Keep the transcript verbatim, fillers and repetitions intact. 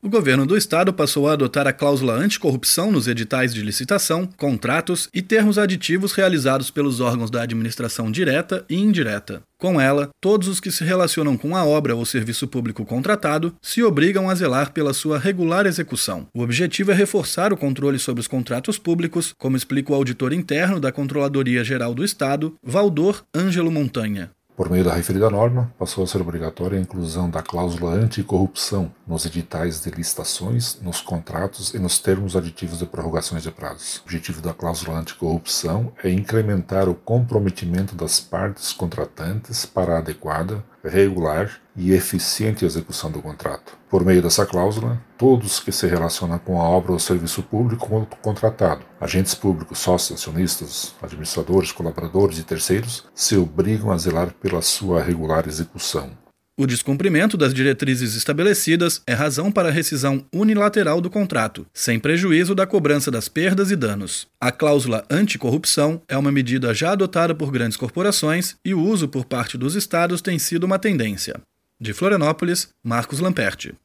O governo do estado passou a adotar a cláusula anticorrupção nos editais de licitação, contratos e termos aditivos realizados pelos órgãos da administração direta e indireta. Com ela, todos os que se relacionam com a obra ou serviço público contratado se obrigam a zelar pela sua regular execução. O objetivo é reforçar o controle sobre os contratos públicos, como explica o auditor interno da Controladoria Geral do Estado, Valdor Ângelo Montanha. Por meio da referida norma, passou a ser obrigatória a inclusão da cláusula anticorrupção nos editais de licitações, nos contratos e nos termos aditivos de prorrogações de prazos. O objetivo da cláusula anticorrupção é incrementar o comprometimento das partes contratantes para a adequada, regular e eficiente execução do contrato. Por meio dessa cláusula, todos que se relacionam com a obra ou serviço público contratado, agentes públicos, sócios, acionistas, administradores, colaboradores e terceiros, se obrigam a zelar pela sua regular execução. O descumprimento das diretrizes estabelecidas é razão para a rescisão unilateral do contrato, sem prejuízo da cobrança das perdas e danos. A cláusula anticorrupção é uma medida já adotada por grandes corporações e o uso por parte dos estados tem sido uma tendência. De Florianópolis, Marcos Lamperti.